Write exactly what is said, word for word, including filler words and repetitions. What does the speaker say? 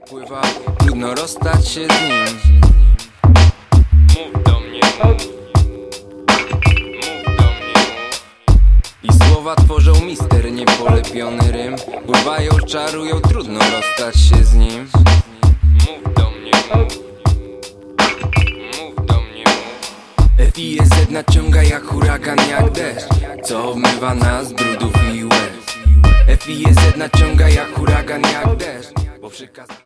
pływa, trudno rozstać się z nim. Mów do mnie, mów. Mów do mnie, mów. I słowa tworzą misternie polepiony rym. Pływają, czarują, trudno rozstać się z nim. Mów do mnie, mów. Mów do mnie, mów. F I E Z naciąga jak huragan, jak deszcz, co obmywa nas brudów i łez. F I E Z naciąga jak huragan, jak deszcz, bo przykaz...